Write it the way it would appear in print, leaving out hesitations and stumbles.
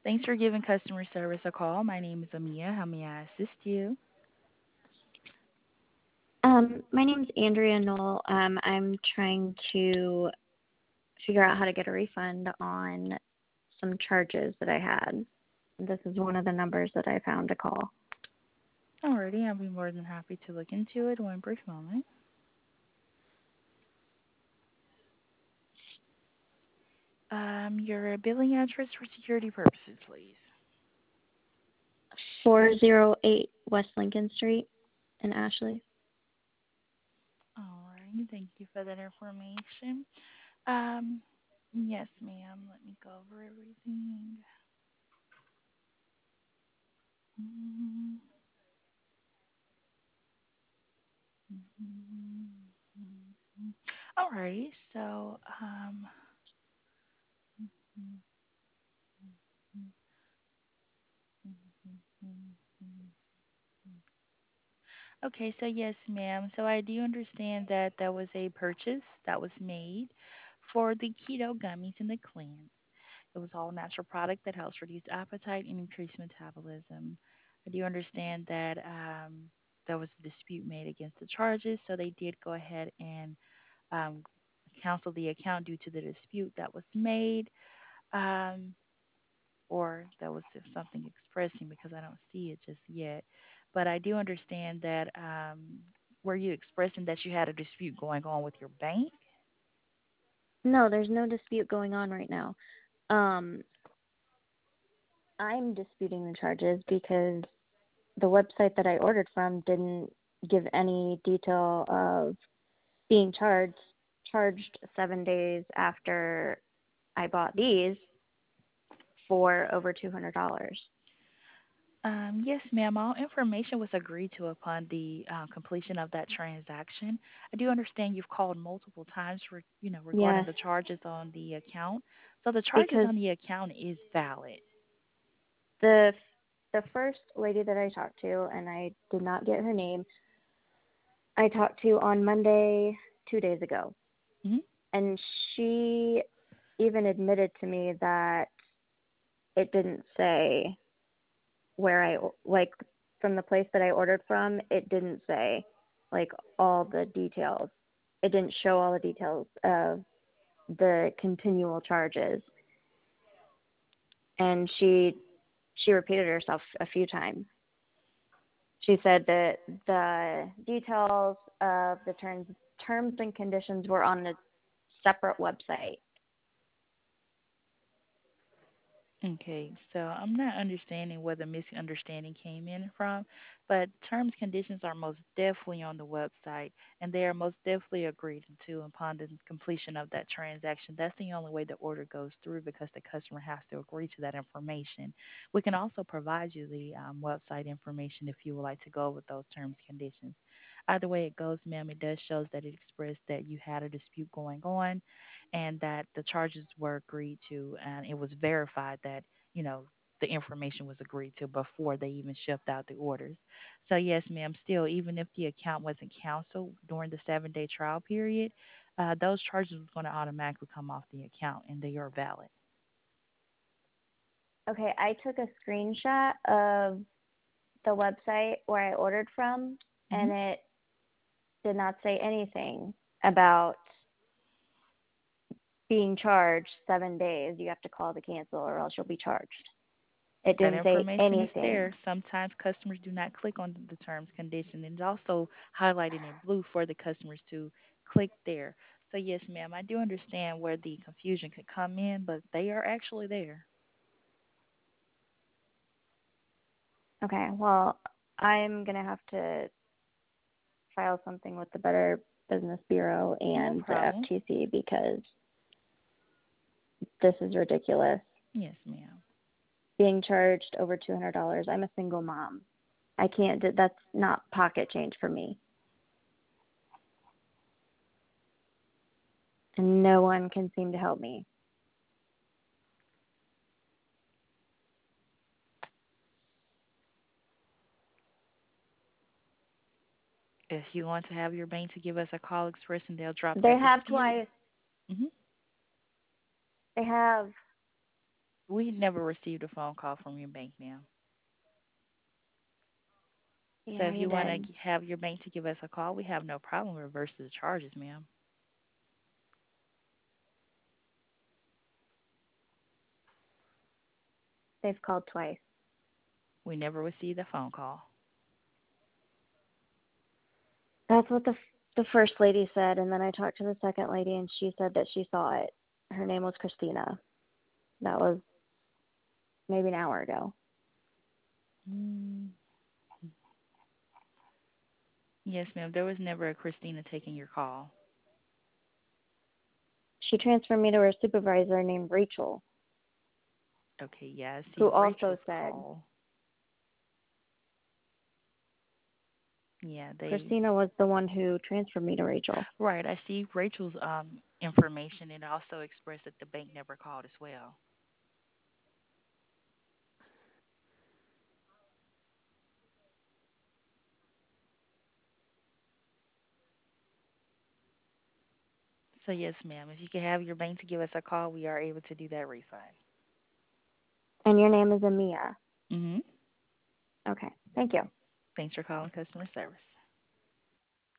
Thanks for giving customer service a call. My name is Amia. How may I assist you? My name's Andrea Knoll. I'm trying to figure out how to get a refund on some charges that I had. This is one of the numbers that I found to call. Alrighty, I'll be more than happy to look into it. One brief moment. Your billing address for security purposes, please. 408 West Lincoln Street in Ashley. Alrighty, thank you for that information. Um, yes, ma'am. Let me go over everything. Mhm, mhm, mhm. Alrighty, so mhm, mhm, mhm, mhm. Okay, so yes, ma'am. So I do understand that that was a purchase that was made for the keto gummies and the cleanse. It was all natural product that helps reduce appetite and increase metabolism. I do understand that there was a dispute made against the charges, so they did go ahead and um, cancel the account due to the dispute that was made. Um, or that was just something expressing because I don't see it just yet. But I do understand that were you expressing that you had a dispute going on with your bank? No, there's no dispute going on right now. Um, I'm disputing the charges because the website that I ordered from didn't give any detail of being charged 7 days after I bought these for over $200. Yes, ma'am. All information was agreed to upon the completion of that transaction. I do understand you've called multiple times for, regarding Yes, the charges on the account. So the charges because on the account is valid. the the first lady that I talked to, and I did not get her name, I talked to on Monday 2 days ago, Hmm. and she even admitted to me that it didn't say where I like from the place that I ordered from, it didn't say like all the details. It didn't show all the details of the continual charges, and she repeated herself a few times. She said that the details of the terms and conditions were on a separate website. Okay, so I'm not understanding where the misunderstanding came in from, but terms conditions are most definitely on the website, and they are most definitely agreed to upon the completion of that transaction. That's the only way the order goes through because the customer has to agree to that information. We can also provide you the website information if you would like to go with those terms conditions. Either way it goes, ma'am, it does shows that it expressed that you had a dispute going on and that the charges were agreed to, and it was verified that the information was agreed to before they even shipped out the orders. So yes, ma'am. Still, even if the account wasn't canceled during the 7-day trial period, those charges was going to automatically come off the account, and they are valid. Okay, I took a screenshot of the website where I ordered from, Hmm. and it did not say anything about being charged 7 days. You have to call to cancel or else you'll be charged. It That didn't say information is anything. there. Sometimes customers do not click on the terms condition, and it's also highlighted in blue for the customers to click there. So yes, ma'am, I do understand where the confusion could come in, but they are actually there. Okay, well, I'm going to have to file something with the Better Business Bureau No and the problem. FTC because this is ridiculous. Yes, ma'am. Being charged over $200. I'm a single mom. I can't do that's not pocket change for me. And no one can seem to help me. If you want to have your bank to give us a call express and they'll drop They that have dispute. twice. Hmm. They have We never received a phone call from your bank, ma'am. So Yeah, if you you want did. to have your bank to give us a call, we have no problem reversing the charges, ma'am. They've called twice. We never received a phone call. That's what the first lady said, and then I talked to the second lady, and she said that she saw it. Her name was Christina. That was maybe an hour ago. Mm, yes, ma'am. There was never a Christina taking your call. She transferred me to her supervisor named Rachel, Okay, yeah, I see who also Rachel's said call. Yeah, they Christina was the one who transferred me to Rachel. right. I see Rachel's information and also expressed that the bank never called as well. So yes, ma'am. If you could have your bank to give us a call, we are able to do that refund. And your name is Amia. Mhm. Okay, thank you. Thanks for calling customer service.